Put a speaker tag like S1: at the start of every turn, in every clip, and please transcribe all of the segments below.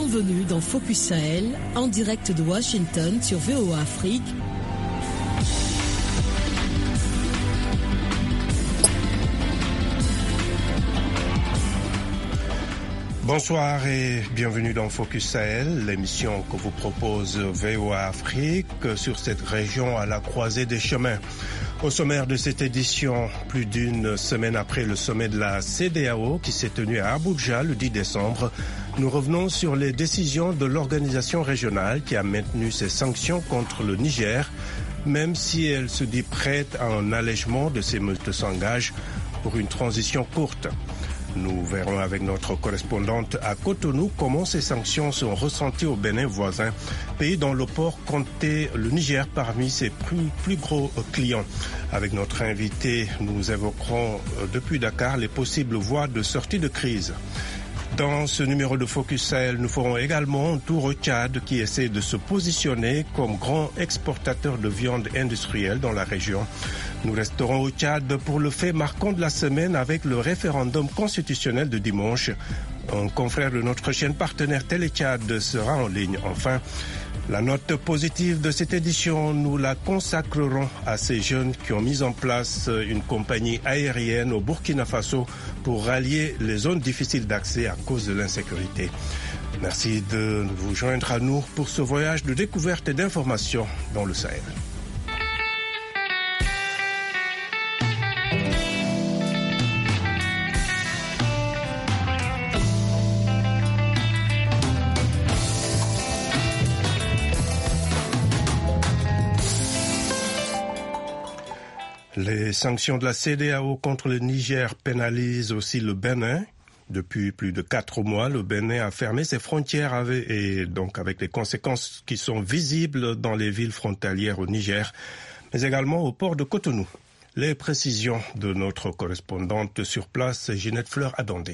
S1: Bienvenue dans Focus Sahel, en direct de Washington sur VOA Afrique.
S2: Bonsoir et bienvenue dans Focus Sahel, l'émission que vous propose VOA Afrique sur cette région à la croisée des chemins. Au sommaire de cette édition, plus d'une semaine après le sommet de la CEDEAO qui s'est tenu à Abuja le 10 décembre, nous revenons sur les décisions de l'organisation régionale qui a maintenu ses sanctions contre le Niger, même si elle se dit prête à un allègement de ses multi-s'engages pour une transition courte. Nous verrons avec notre correspondante à Cotonou comment ces sanctions sont ressenties au Bénin voisin, pays dont le port comptait le Niger parmi ses plus gros clients. Avec notre invité, nous évoquerons depuis Dakar les possibles voies de sortie de crise. Dans ce numéro de Focus Sahel, nous ferons également un tour au Tchad qui essaie de se positionner comme grand exportateur de viande industrielle dans la région. Nous resterons au Tchad pour le fait marquant de la semaine avec le référendum constitutionnel de dimanche. Un confrère de notre chaîne partenaire Télé Tchad sera en ligne. Enfin, la note positive de cette édition, nous la consacrerons à ces jeunes qui ont mis en place une compagnie aérienne au Burkina Faso pour rallier les zones difficiles d'accès à cause de l'insécurité. Merci de vous joindre à nous pour ce voyage de découverte et d'information dans le Sahel. Les sanctions de la CEDEAO contre le Niger pénalisent aussi le Bénin. Depuis plus de 4 mois, le Bénin a fermé ses frontières avec des conséquences qui sont visibles dans les villes frontalières au Niger, mais également au port de Cotonou. Les précisions de notre correspondante sur place, Ginette Fleur-Adondé.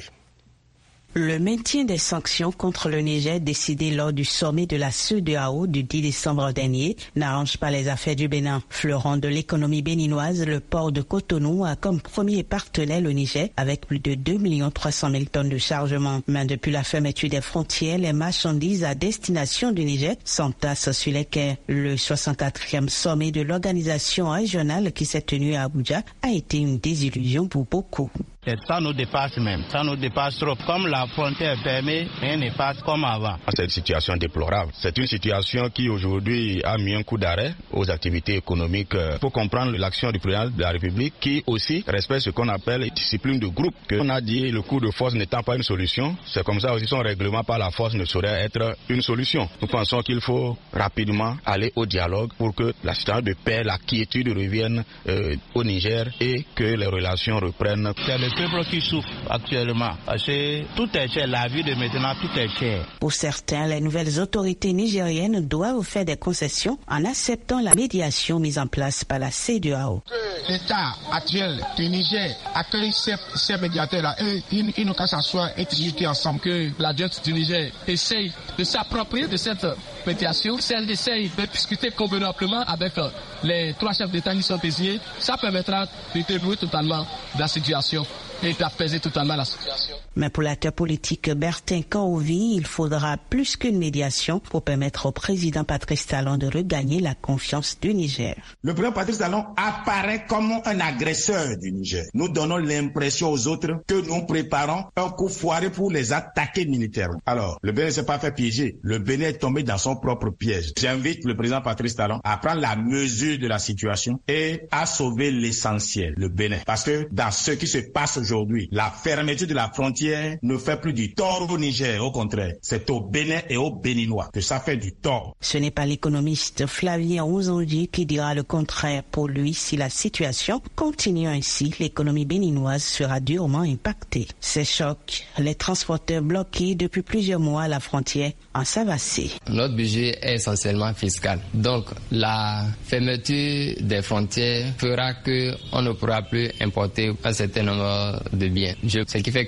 S3: Le maintien des sanctions contre le Niger décidé lors du sommet de la CEDEAO du 10 décembre dernier n'arrange pas les affaires du Bénin. Fleuron de l'économie béninoise, le port de Cotonou a comme premier partenaire le Niger avec plus de 2 300 000 tonnes de chargement. Mais depuis la fermeture des frontières, les marchandises à destination du Niger s'entassent sur les quais. Le 64e sommet de l'organisation régionale qui s'est tenu à Abuja a été une désillusion pour beaucoup.
S4: Ça nous dépasse même, ça nous dépasse trop. Comme la frontière est fermée, rien ne passe comme avant.
S5: C'est une situation déplorable. C'est une situation qui aujourd'hui a mis un coup d'arrêt aux activités économiques. Il faut comprendre l'action du président de la République qui aussi respecte ce qu'on appelle la discipline de groupe. On a dit le coup de force n'étant pas une solution. C'est comme ça aussi son règlement par la force ne saurait être une solution. Nous pensons qu'il faut rapidement aller au dialogue pour que la situation de paix, la quiétude revienne au Niger et que les relations reprennent.
S4: C'est le peuple qui souffre actuellement parce que tout est cher, la vie de maintenant tout est cher.
S3: Pour certains, les nouvelles autorités nigériennes doivent faire des concessions en acceptant la médiation mise en place par la CEDEAO.
S6: L'État actuel du Niger accueille ces médiateurs-là et ils n'ont qu'à s'asseoir et discuter ensemble que la junte du Niger essaye de s'approprier de cette médiation. Si elle essaye de discuter convenablement avec les 3 chefs d'État qui sont désignés, ça permettra de dénouer totalement la situation et d'apaiser totalement la situation.
S3: Mais pour l'acteur politique Bertin Kaouvi, il faudra plus qu'une médiation pour permettre au président Patrice Talon de regagner la confiance du Niger.
S7: Le président Patrice Talon apparaît comme un agresseur du Niger. Nous donnons l'impression aux autres que nous préparons un coup foiré pour les attaquer militairement. Alors, le Bénin ne s'est pas fait piéger. Le Bénin est tombé dans son propre piège. J'invite le président Patrice Talon à prendre la mesure de la situation et à sauver l'essentiel, le Bénin. Parce que dans ce qui se passe aujourd'hui, la fermeture de la frontière ne fait plus du tort au Niger, au contraire. C'est au Bénin et aux Béninois que ça fait du tort.
S3: Ce n'est pas l'économiste Flavien Ouzonji qui dira le contraire. Pour lui, si la situation continue ainsi, l'économie béninoise sera durement impactée. Ces chocs, les transporteurs bloqués depuis plusieurs mois à la frontière en savent assez.
S8: Notre budget est essentiellement fiscal. Donc, la fermeture des frontières fera qu'on ne pourra plus importer un certain nombre de biens. Ce qui fait que les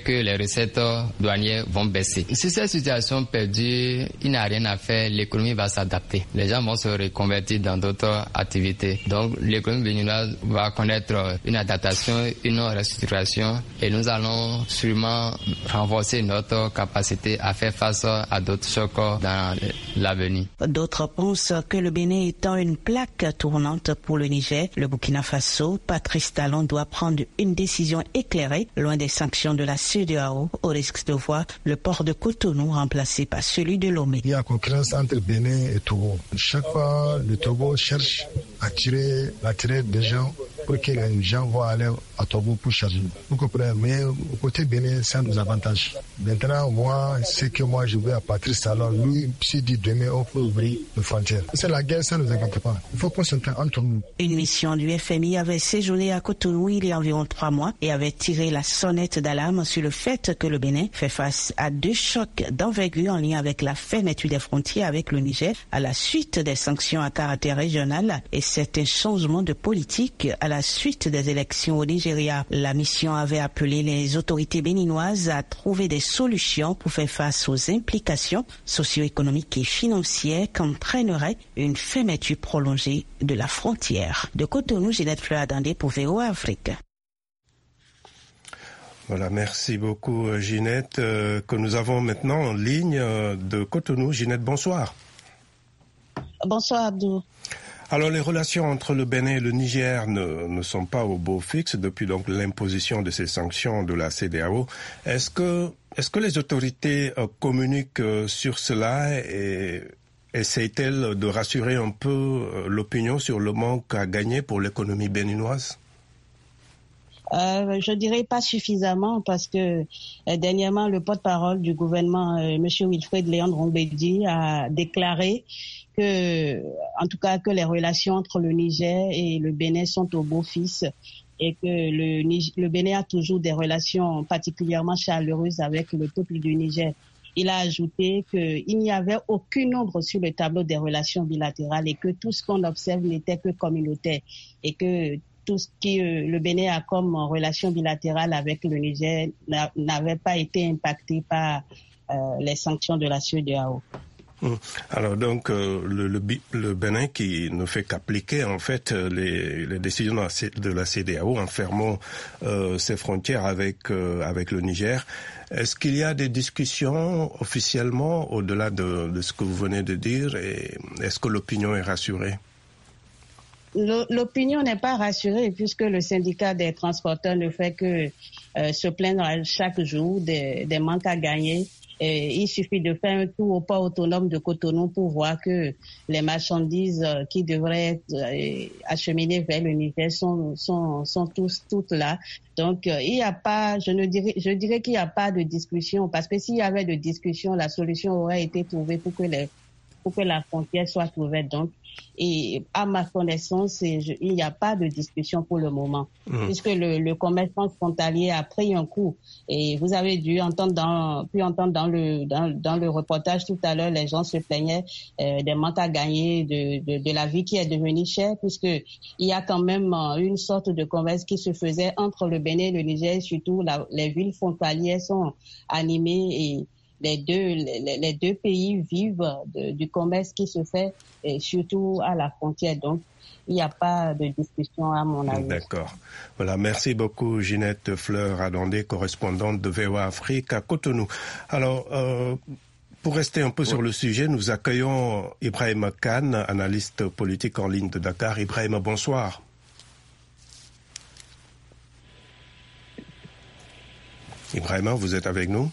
S8: recettes douanières vont baisser. Si cette situation perdure, il n'y a rien à faire, l'économie va s'adapter. Les gens vont se reconvertir dans d'autres activités. Donc l'économie béninoise va connaître une adaptation, une restructuration et nous allons sûrement renforcer notre capacité à faire face à d'autres chocs dans l'avenir.
S3: D'autres pensent que le Bénin étant une plaque tournante pour le Niger, le Burkina Faso, Patrice Talon doit prendre une décision éclairée, loin des sanctions de la CEDEAO, au risque de voir le port de Cotonou remplacé par celui de Lomé.
S9: Il y a concurrence entre Bénin et Togo. Chaque fois, le Togo cherche à attirer des gens pour que les gens vont aller à Togo pour charger. Vous comprenez? Mais au côté Bénin, ça nous avantage. Maintenant, moi, c'est que je vais à Patrice Talon. Lui, s'il dit demain, on peut ouvrir les frontières. C'est la guerre, ça ne nous inquiète pas. Il faut qu'on s'entende entre nous.
S3: Une mission du FMI avait séjourné à Cotonou il y a environ 3 mois et avait tiré la sonnette d'alarme sur le fait que le Bénin fait face à 2 chocs d'envergure en lien avec la fermeture des frontières avec le Niger à la suite des sanctions à caractère régional et certains changements de politique à la suite des élections au Nigeria. La mission avait appelé les autorités béninoises à trouver des solutions pour faire face aux implications socio-économiques et financières qu'entraînerait une fermeture prolongée de la frontière. De Cotonou, Ginette Fleur-Adandé pour VOA Afrique.
S2: Voilà, merci beaucoup Ginette, que nous avons maintenant en ligne de Cotonou. Ginette, bonsoir.
S10: Bonsoir Abdou.
S2: Alors les relations entre le Bénin et le Niger ne sont pas au beau fixe depuis donc l'imposition de ces sanctions de la CEDEAO. Est-ce que les autorités communiquent sur cela et essayent-elles de rassurer un peu l'opinion sur le manque à gagner pour l'économie béninoise?
S10: Je dirais pas suffisamment parce que dernièrement le porte-parole du gouvernement, M. Wilfred Léon Rombedi, a déclaré que les relations entre le Niger et le Bénin sont au beau fixe et que le Bénin a toujours des relations particulièrement chaleureuses avec le peuple du Niger. Il a ajouté qu'il n'y avait aucune ombre sur le tableau des relations bilatérales et que tout ce qu'on observe n'était que communautaire et que tout ce que le Bénin a comme relation bilatérale avec le Niger n'avait pas été impacté par les sanctions de la CEDEAO.
S2: Alors donc le Bénin qui ne fait qu'appliquer en fait les décisions de la CEDEAO en fermant ses frontières avec le Niger. Est-ce qu'il y a des discussions officiellement au-delà de ce que vous venez de dire et est-ce que l'opinion est rassurée?
S10: L'opinion n'est pas rassurée puisque le syndicat des transporteurs ne fait que se plaindre chaque jour des manques à gagner. Et il suffit de faire un tour au port autonome de Cotonou pour voir que les marchandises qui devraient être acheminées vers le Niger sont toutes là. Donc il n'y a pas, je dirais qu'il n'y a pas de discussion parce que s'il y avait de discussion, la solution aurait été trouvée pour que la frontière soit ouverte. Donc, et à ma connaissance, il n'y a pas de discussion pour le moment, puisque le commerce frontalier a pris un coup. Et vous avez dû entendre dans le reportage tout à l'heure, les gens se plaignaient des manques à gagner, de la vie qui est devenue chère, puisque il y a quand même une sorte de commerce qui se faisait entre le Bénin et le Niger, surtout les villes frontalières sont animées et les deux pays vivent du commerce qui se fait, et surtout à la frontière. Donc, il n'y a pas de discussion à mon avis.
S2: D'accord. Voilà, merci beaucoup Ginette Fleur-Adandé, correspondante de VOA Afrique à Cotonou. Alors, pour rester un peu sur le sujet, nous accueillons Ibrahima Kane, analyste politique en ligne de Dakar. Ibrahima, bonsoir. Ibrahima, vous êtes avec nous?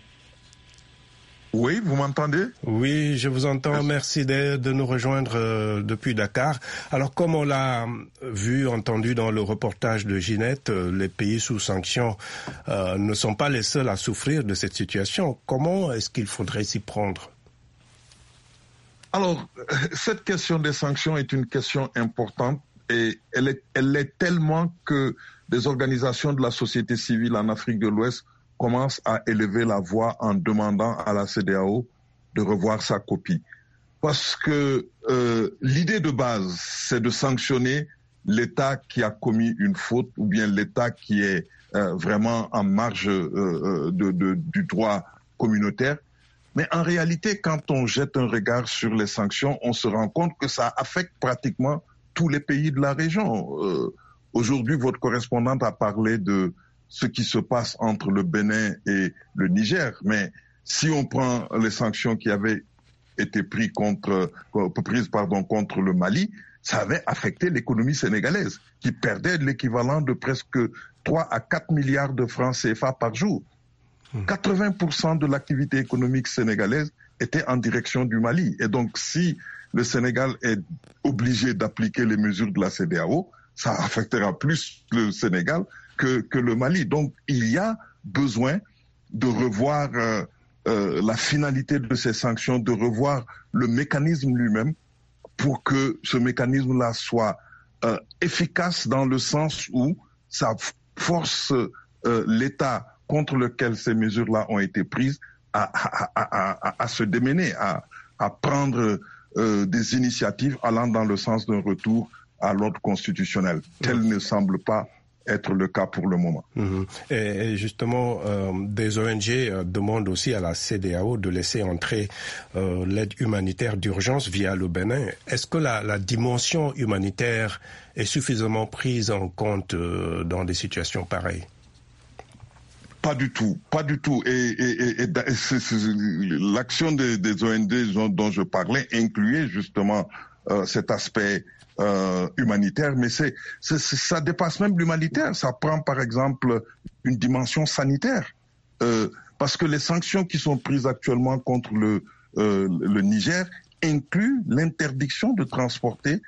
S11: Oui, vous m'entendez?
S2: Oui, je vous entends. Merci de nous rejoindre depuis Dakar. Alors, comme on l'a entendu dans le reportage de Ginette, les pays sous sanctions ne sont pas les seuls à souffrir de cette situation. Comment est-ce qu'il faudrait s'y prendre?
S11: Alors, cette question des sanctions est une question importante et elle est tellement que des organisations de la société civile en Afrique de l'Ouest commence à élever la voix en demandant à la CEDEAO de revoir sa copie. Parce que l'idée de base, c'est de sanctionner l'État qui a commis une faute ou bien l'État qui est vraiment en marge du droit communautaire. Mais en réalité, quand on jette un regard sur les sanctions, on se rend compte que ça affecte pratiquement tous les pays de la région. Aujourd'hui, votre correspondante a parlé de ce qui se passe entre le Bénin et le Niger. Mais si on prend les sanctions qui avaient été prises contre le Mali, ça avait affecté l'économie sénégalaise, qui perdait l'équivalent de presque 3 à 4 milliards de francs CFA par jour. 80% de l'activité économique sénégalaise était en direction du Mali. Et donc, si le Sénégal est obligé d'appliquer les mesures de la CEDEAO, ça affectera plus le Sénégal que le Mali. Donc, il y a besoin de revoir la finalité de ces sanctions, de revoir le mécanisme lui-même pour que ce mécanisme-là soit efficace dans le sens où ça force l'État contre lequel ces mesures-là ont été prises à se démener, à prendre des initiatives allant dans le sens d'un retour à l'ordre constitutionnel. Tel ne semble pas être le cas pour le moment.
S2: Et justement, des ONG demandent aussi à la CEDEAO de laisser entrer l'aide humanitaire d'urgence via le Bénin. Est-ce que la dimension humanitaire est suffisamment prise en compte dans des situations pareilles?
S11: Pas du tout. Et l'action des ONG dont je parlais incluait justement cet aspect humanitaire, mais ça dépasse même l'humanitaire. Ça prend par exemple une dimension sanitaire, parce que les sanctions qui sont prises actuellement contre le Niger incluent l'interdiction de transporter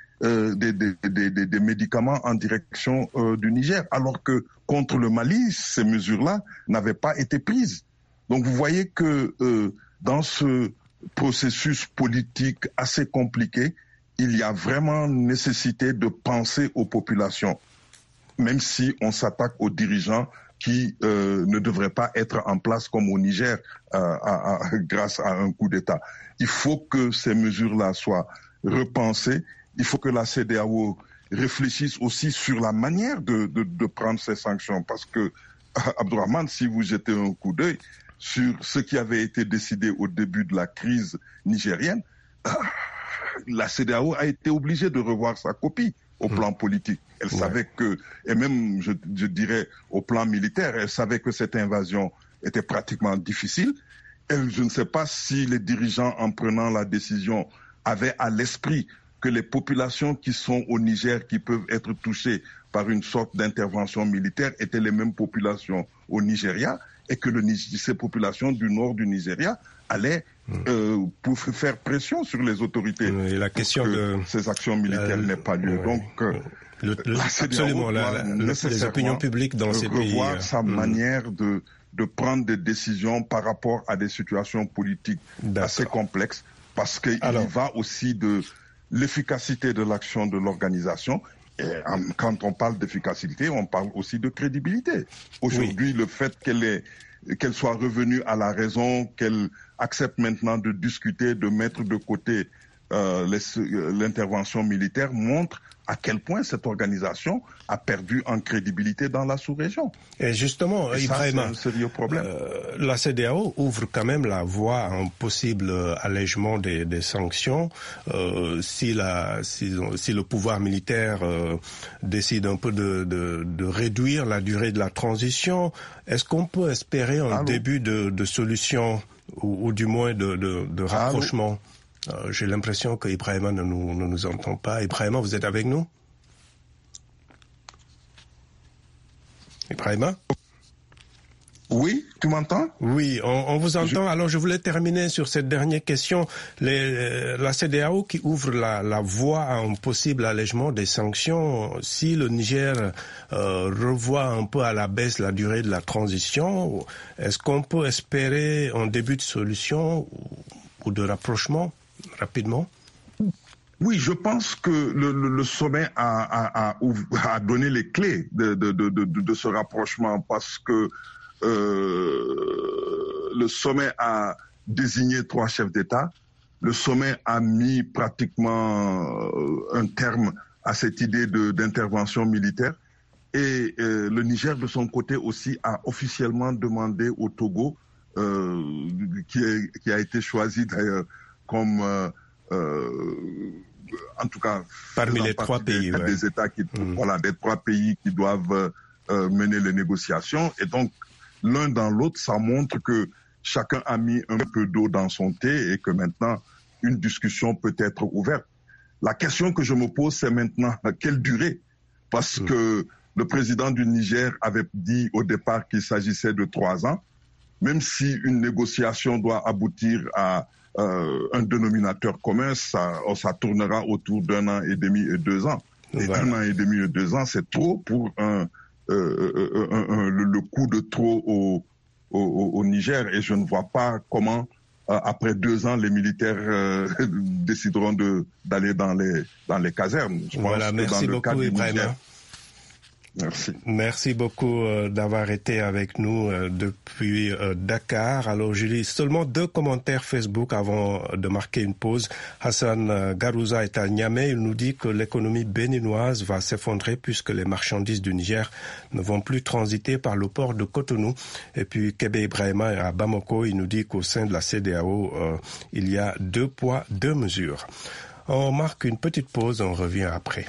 S11: des médicaments en direction du Niger, alors que contre le Mali, ces mesures-là n'avaient pas été prises. Donc vous voyez que dans ce processus politique assez compliqué, il y a vraiment nécessité de penser aux populations, même si on s'attaque aux dirigeants qui ne devraient pas être en place comme au Niger grâce à un coup d'État. Il faut que ces mesures-là soient repensées. Il faut que la CEDEAO réfléchisse aussi sur la manière de prendre ces sanctions. Parce que, Abdourahmane, si vous jetez un coup d'œil sur ce qui avait été décidé au début de la crise nigérienne, la CEDEAO a été obligée de revoir sa copie au plan politique. Elle savait que, et même je dirais au plan militaire, elle savait que cette invasion était pratiquement difficile. Et je ne sais pas si les dirigeants, en prenant la décision, avaient à l'esprit que les populations qui sont au Niger, qui peuvent être touchées par une sorte d'intervention militaire, étaient les mêmes populations au Nigeria, et que ces populations du nord du Nigeria allaient pour faire pression sur les autorités
S2: et la question
S11: que ces actions militaires n'aient pas lieu. Donc,
S2: absolument, les opinions publiques dans ces pays
S11: revoir sa manière de prendre des décisions par rapport à des situations politiques assez complexes, parce qu'il y va aussi de l'efficacité de l'action de l'organisation. Et quand on parle d'efficacité, on parle aussi de crédibilité. Aujourd'hui, le fait qu'elle soit revenue à la raison, qu'elle accepte maintenant de discuter, de mettre de côté l'intervention militaire, montre à quel point cette organisation a perdu en crédibilité dans la sous-région.
S2: Et justement, Ibrahima,
S11: c'est un sérieux problème.
S2: La CEDEAO ouvre quand même la voie à un possible allègement des sanctions si le pouvoir militaire décide un peu de réduire la durée de la transition. Est-ce qu'on peut espérer un début de solution ou du moins de rapprochement? J'ai l'impression que Ibrahima ne nous entend pas. Ibrahima, vous êtes avec nous? Ibrahima?
S11: Oui, tu m'entends?
S2: Oui, on vous entend. Alors, je voulais terminer sur cette dernière question. La CEDEAO qui ouvre la voie à un possible allègement des sanctions, si le Niger revoit un peu à la baisse la durée de la transition, est-ce qu'on peut espérer un début de solution ou de rapprochement rapidement?
S11: Oui, je pense que le sommet a donné les clés de ce rapprochement, parce que le sommet a désigné 3 chefs d'État. Le sommet a mis pratiquement un terme à cette idée d'intervention militaire. Et le Niger, de son côté aussi, a officiellement demandé au Togo, qui a été choisi d'ailleurs comme, en tout cas,
S2: parmi les 3 pays,
S11: des États qui, voilà, des 3 pays qui doivent mener les négociations. Et donc, l'un dans l'autre, ça montre que chacun a mis un peu d'eau dans son thé et que maintenant, une discussion peut être ouverte. La question que je me pose, c'est maintenant quelle durée? Parce que le président du Niger avait dit au départ qu'il s'agissait de 3 ans. Même si une négociation doit aboutir à un dénominateur commun, ça tournera autour d'1 an et demi et 2 ans. Et 1 an et demi et 2 ans, c'est trop pour le coup de trop au Niger. Et je ne vois pas comment, après 2 ans, les militaires décideront d'aller dans les casernes.
S2: Voilà, merci beaucoup, Ibrahima.
S11: Merci.
S2: Merci beaucoup d'avoir été avec nous depuis Dakar. Alors, je lis seulement 2 commentaires Facebook avant de marquer une pause. Hassan Garouza est à Niamey. Il nous dit que l'économie béninoise va s'effondrer puisque les marchandises du Niger ne vont plus transiter par le port de Cotonou. Et puis, Kébé Ibrahima à Bamako, il nous dit qu'au sein de la CEDEAO, il y a 2 poids, 2 mesures. On marque une petite pause, on revient après.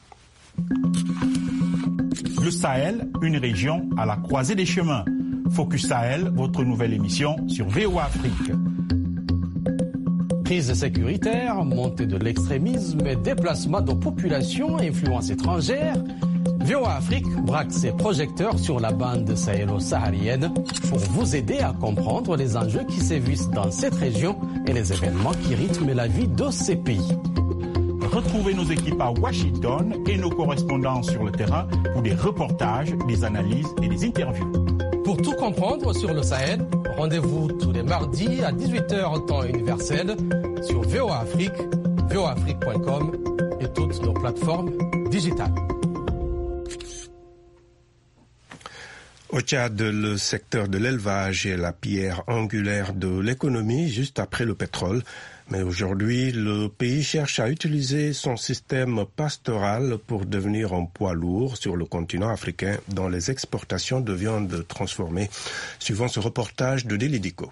S12: Le Sahel, une région à la croisée des chemins. Focus Sahel, votre nouvelle émission sur VOA Afrique.
S13: Crise sécuritaire, montée de l'extrémisme et déplacement de populations à influence étrangère. VOA Afrique braque ses projecteurs sur la bande sahélo-saharienne pour vous aider à comprendre les enjeux qui sévissent dans cette région et les événements qui rythment la vie de ces pays.
S12: Retrouvez nos équipes à Washington et nos correspondants sur le terrain pour des reportages, des analyses et des interviews.
S13: Pour tout comprendre sur le Sahel, rendez-vous tous les mardis à 18h temps universel sur VOA Afrique, voaafrique.com et toutes nos plateformes digitales.
S2: Au Tchad, le secteur de l'élevage est la pierre angulaire de l'économie juste après le pétrole. Mais aujourd'hui, le pays cherche à utiliser son système pastoral pour devenir un poids lourd sur le continent africain dans les exportations de viande transformée. Suivant ce reportage de Delidico.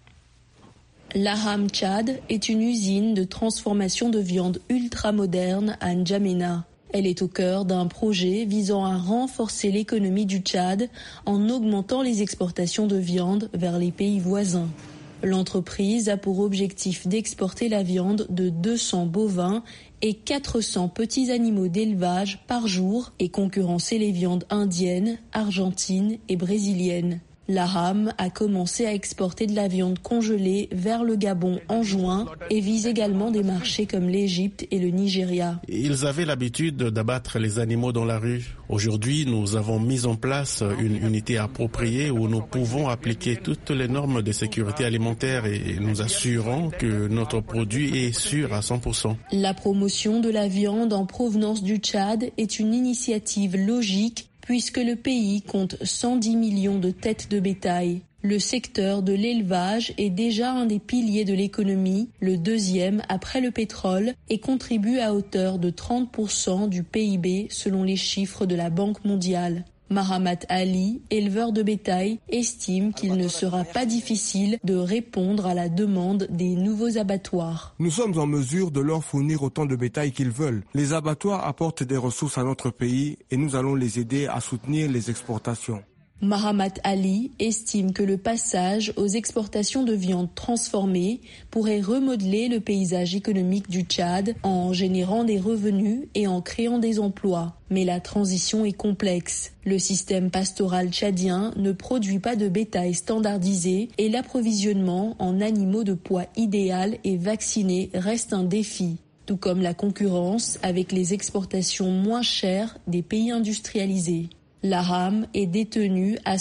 S14: L'Aham Tchad est une usine de transformation de viande ultramoderne à N'Djamena. Elle est au cœur d'un projet visant à renforcer l'économie du Tchad en augmentant les exportations de viande vers les pays voisins. L'entreprise a pour objectif d'exporter la viande de 200 bovins et 400 petits animaux d'élevage par jour et concurrencer les viandes indiennes, argentines et brésiliennes. L'Aham a commencé à exporter de la viande congelée vers le Gabon en juin et vise également des marchés comme l'Égypte et le Nigeria.
S15: Ils avaient l'habitude d'abattre les animaux dans la rue. Aujourd'hui, nous avons mis en place une unité appropriée où nous pouvons appliquer toutes les normes de sécurité alimentaire et nous assurons que notre produit est sûr à 100%.
S14: La promotion de la viande en provenance du Tchad est une initiative logique puisque le pays compte 110 millions de têtes de bétail. Le secteur de l'élevage est déjà un des piliers de l'économie, le deuxième après le pétrole, et contribue à hauteur de 30% du PIB selon les chiffres de la Banque mondiale. Mahamat Ali, éleveur de bétail, estime qu'il ne sera pas difficile de répondre à la demande des nouveaux abattoirs.
S16: Nous sommes en mesure de leur fournir autant de bétail qu'ils veulent. Les abattoirs apportent des ressources à notre pays et nous allons les aider à soutenir les exportations.
S14: Mahamat Ali estime que le passage aux exportations de viande transformée pourrait remodeler le paysage économique du Tchad en générant des revenus et en créant des emplois. Mais la transition est complexe. Le système pastoral tchadien ne produit pas de bétail standardisé et l'approvisionnement en animaux de poids idéal et vaccinés reste un défi. Tout comme la concurrence avec les exportations moins chères des pays industrialisés. L'Aham est détenue à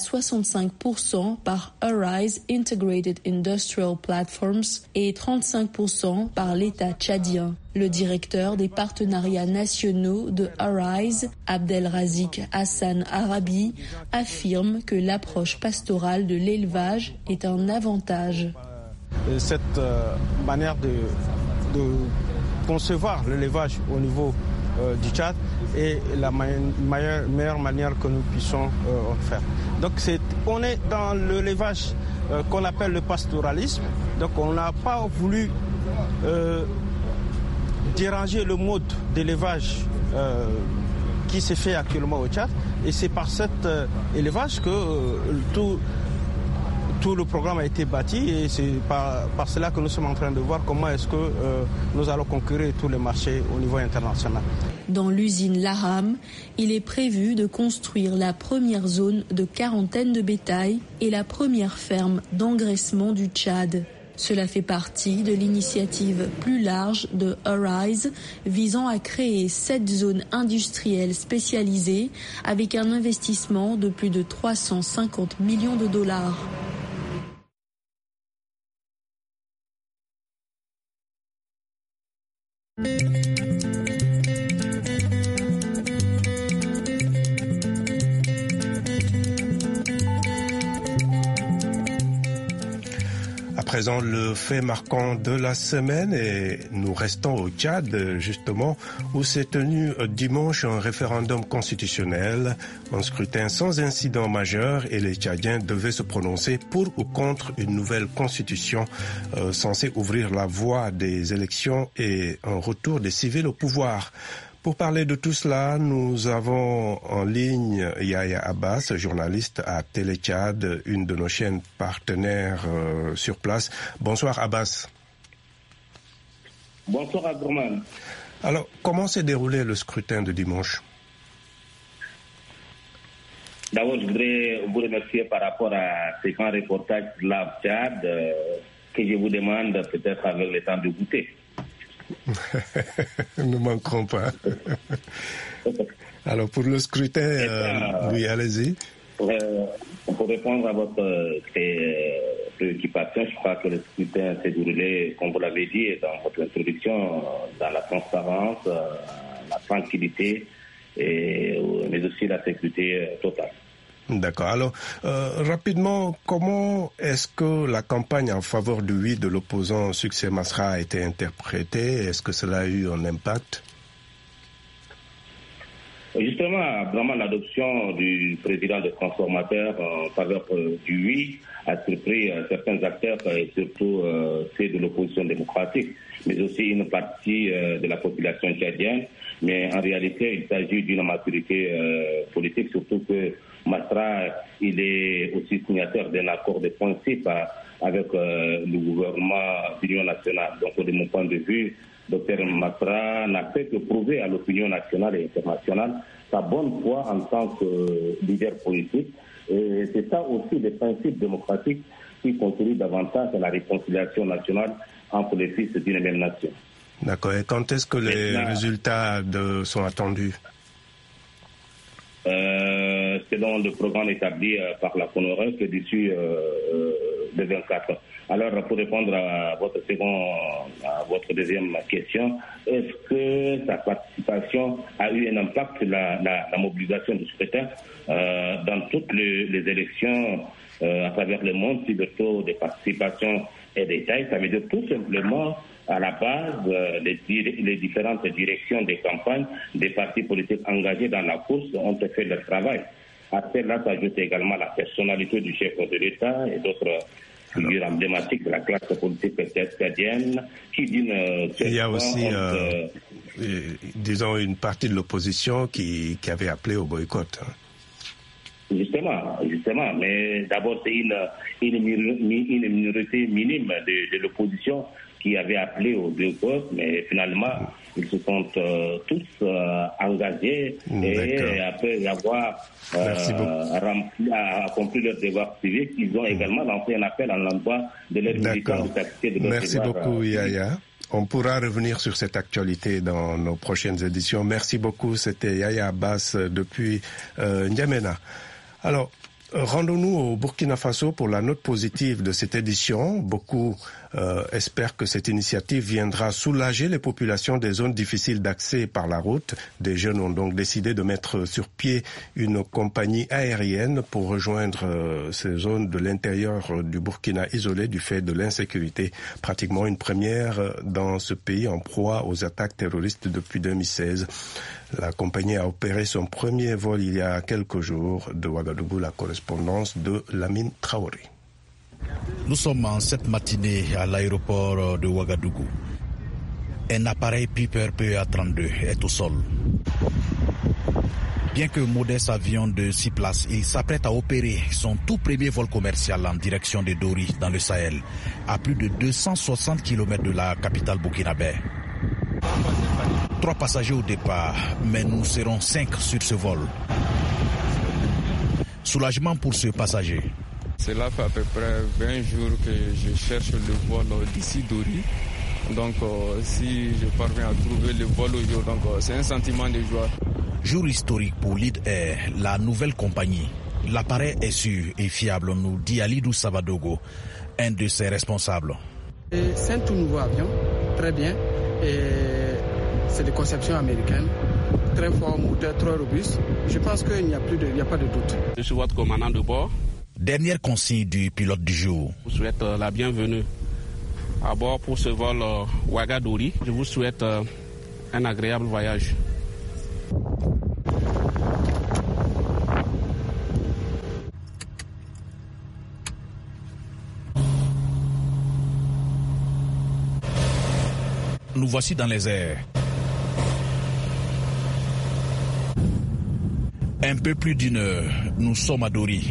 S14: 65% par Arise Integrated Industrial Platforms et 35% par l'État tchadien. Le directeur des partenariats nationaux de Arise, Abdelrazik Hassan Arabi, affirme que l'approche pastorale de l'élevage est un avantage.
S17: Cette manière de concevoir l'élevage au niveau du Tchad est la meilleure manière que nous puissions faire. Donc on est dans l'élevage qu'on appelle le pastoralisme. Donc on n'a pas voulu déranger le mode d'élevage qui se fait actuellement au Tchad. Et c'est par cet élevage que tout le programme a été bâti, et c'est par cela que nous sommes en train de voir comment est-ce que nous allons conquérir tous les marchés au niveau international.
S14: Dans l'usine Laram, il est prévu de construire la première zone de quarantaine de bétail et la première ferme d'engraissement du Tchad. Cela fait partie de l'initiative plus large de Arise visant à créer 7 zones industrielles spécialisées avec un investissement de plus de 350 millions de dollars.
S2: À présent, le fait marquant de la semaine, et nous restons au Tchad, justement, où s'est tenu dimanche un référendum constitutionnel, un scrutin sans incident majeur, et les Tchadiens devaient se prononcer pour ou contre une nouvelle constitution censée ouvrir la voie des élections et un retour des civils au pouvoir. Pour parler de tout cela, nous avons en ligne Yaya Abbas, journaliste à Télé Tchad, une de nos chaînes partenaires sur place. Bonsoir Abbas.
S18: Bonsoir Abdourman.
S2: Alors, comment s'est déroulé le scrutin de dimanche?
S18: D'abord, je voudrais vous remercier par rapport à ces grands reportages de la Tchad que je vous demande peut-être avec le temps de goûter.
S2: Nous ne manquerons pas. Alors pour le scrutin, oui, allez-y.
S18: Pour répondre à votre préoccupation, je crois que le scrutin s'est déroulé, comme vous l'avez dit dans votre introduction, dans la transparence, la tranquillité, mais aussi la sécurité totale.
S2: D'accord. Alors, rapidement, comment est-ce que la campagne en faveur du oui de l'opposant Succès Masra a été interprétée? Est-ce que cela a eu un impact?
S18: Justement, vraiment l'adoption du président des transformateurs en faveur du oui a surpris certains acteurs, et surtout ceux de l'opposition démocratique, mais aussi une partie de la population tchadienne. Mais en réalité, il s'agit d'une maturité politique, surtout que Masra, il est aussi signataire d'un accord de principe avec le gouvernement d'Union nationale. Donc, de mon point de vue, Dr Masra n'a fait que prouver à l'opinion nationale et internationale sa bonne foi en tant que leader politique. Et c'est ça aussi le principe démocratique qui contribue davantage à la réconciliation nationale entre les fils d'une même nation.
S2: D'accord. Et quand est-ce que les résultats sont attendus?
S18: Selon le programme établi par la CONORES, c'est d'ici le 24. Alors, pour répondre à votre deuxième question, est-ce que sa participation a eu un impact sur la mobilisation du scrutin dans toutes les élections à travers le monde? Si le taux de participation est détaillé, ça veut dire tout simplement à la base, les différentes directions des campagnes des partis politiques engagés dans la course ont fait leur travail. À cela s'ajoute également la personnalité du chef de l'État et d'autres figures emblématiques de la classe politique tchadienne qui d'une
S2: il y a aussi, disons, une partie de l'opposition qui avait appelé au boycott.
S18: Justement, mais d'abord c'est une minorité minime de l'opposition qui avait appelé au boycott, mais finalement ils se sont tous engagés et après avoir accompli leur devoir civique, ils ont également lancé un appel à l'endroit de leurs militants de s'acquitter de leur devoir.
S2: Merci beaucoup Yaya. On pourra revenir sur cette actualité dans nos prochaines éditions. Merci beaucoup, c'était Yaya Abbas depuis N'Djamena. Alors, Rendons-nous au Burkina Faso pour la note positive de cette édition. Beaucoup espèrent que cette initiative viendra soulager les populations des zones difficiles d'accès par la route. Des jeunes ont donc décidé de mettre sur pied une compagnie aérienne pour rejoindre ces zones de l'intérieur du Burkina isolées du fait de l'insécurité. Pratiquement une première dans ce pays en proie aux attaques terroristes depuis 2016. La compagnie a opéré son premier vol il y a quelques jours de Ouagadougou, la correspondance de Lamine Traoré.
S19: Nous sommes en cette matinée à l'aéroport de Ouagadougou. Un appareil Piper PA-32 est au sol. Bien que modeste avion de 6 places, il s'apprête à opérer son tout premier vol commercial en direction de Dori dans le Sahel, à plus de 260 km de la capitale burkinabé. 3 passagers au départ, mais nous serons 5 sur ce vol. Soulagement pour ce passager.
S20: Cela fait à peu près 20 jours que je cherche le vol d'ici Dori. Donc si je parviens à trouver le vol aujourd'hui, c'est un sentiment de joie.
S19: Jour historique pour Lead Air, la nouvelle compagnie. L'appareil est sûr et fiable, nous dit Alidou Savadogo, un de ses responsables.
S21: C'est un tout nouveau avion, très bien. Et c'est de conception américaine, très fort, moteur, très robuste. Je pense qu'il n'y a pas de doute.
S22: Je suis votre commandant de bord.
S19: Dernière consigne du pilote du jour.
S22: Je vous souhaite la bienvenue à bord pour ce vol Ouagadougou. Je vous souhaite un agréable voyage.
S19: Nous voici dans les airs. Un peu plus d'une heure, nous sommes à Dori.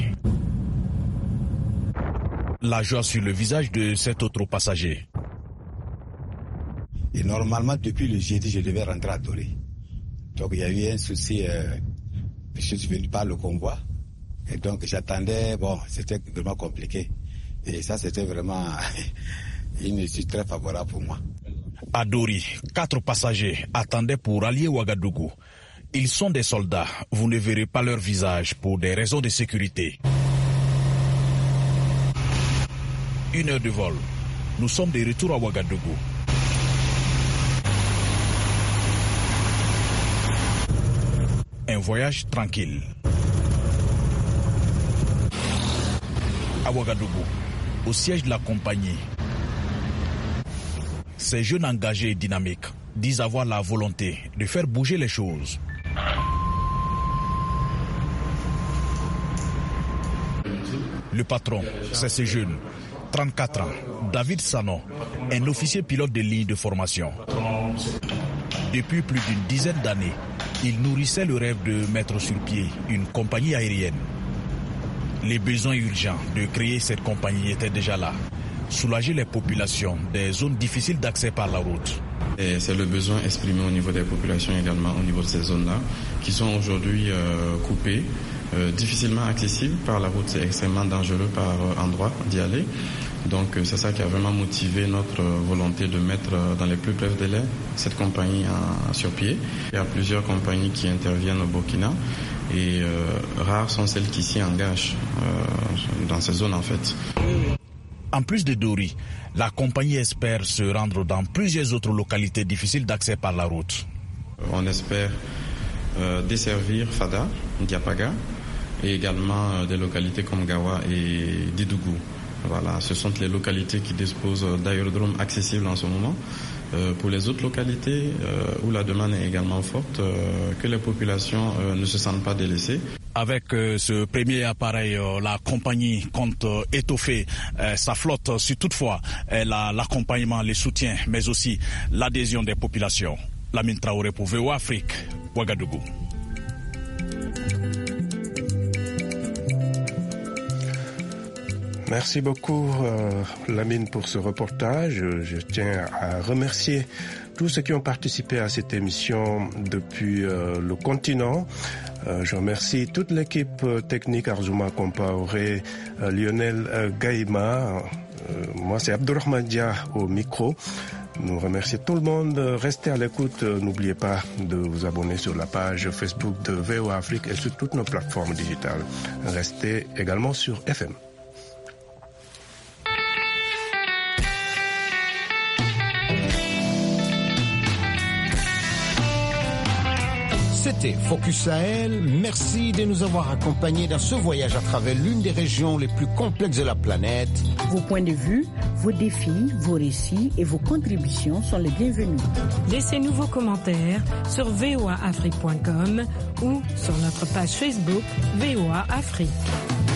S19: La joie sur le visage de cet autre passager.
S23: Et normalement, depuis le jeudi, je devais rentrer à Dori. Donc il y a eu un souci, je suis venu par le convoi. Et donc j'attendais, c'était vraiment compliqué. Et ça, c'était vraiment une issue très favorable pour moi.
S19: À Dori, 4 passagers attendaient pour allier Ouagadougou. Ils sont des soldats, vous ne verrez pas leur visage pour des raisons de sécurité. 1 heure de vol, nous sommes de retour à Ouagadougou. Un voyage tranquille. À Ouagadougou, au siège de la compagnie, ces jeunes engagés et dynamiques disent avoir la volonté de faire bouger les choses. Le patron, c'est ce jeune, 34 ans, David Sano, un officier pilote de ligne de formation. Depuis plus d'une dizaine d'années, il nourrissait le rêve de mettre sur pied une compagnie aérienne. Les besoins urgents de créer cette compagnie étaient déjà là. Soulager les populations des zones difficiles d'accès par la route.
S24: Et c'est le besoin exprimé au niveau des populations également, au niveau de ces zones-là, qui sont aujourd'hui coupées, difficilement accessibles par la route. C'est extrêmement dangereux par endroit d'y aller. Donc c'est ça qui a vraiment motivé notre volonté de mettre dans les plus brefs délais cette compagnie sur pied. Il y a plusieurs compagnies qui interviennent au Burkina et rares sont celles qui s'y engagent dans ces zones en fait.
S19: En plus de Dori, la compagnie espère se rendre dans plusieurs autres localités difficiles d'accès par la route.
S24: On espère desservir Fada, Diapaga et également des localités comme Gawa et Didougou. Voilà, ce sont les localités qui disposent d'aérodromes accessibles en ce moment. Pour les autres localités où la demande est également forte, que les populations ne se sentent pas délaissées.
S19: Avec ce premier appareil, la compagnie compte étoffer sa flotte si toutefois elle a l'accompagnement, le soutien, mais aussi l'adhésion des populations. Lamine Traoré pour VOA Afrique, Ouagadougou.
S2: Merci beaucoup, Lamine, pour ce reportage. Je tiens à remercier tous ceux qui ont participé à cette émission depuis le continent. Je remercie toute l'équipe technique, Arzouma Compaoré, Lionel Gaïma. Moi, c'est Abdourahmane Dia au micro. Nous remercions tout le monde. Restez à l'écoute. N'oubliez pas de vous abonner sur la page Facebook de VOA Afrique et sur toutes nos plateformes digitales. Restez également sur FM.
S1: C'était Focus Sahel. Merci de nous avoir accompagnés dans ce voyage à travers l'une des régions les plus complexes de la planète.
S4: Vos points de vue, vos défis, vos récits et vos contributions sont les bienvenus.
S5: Laissez-nous vos commentaires sur voaafrique.com ou sur notre page Facebook VOA Afrique.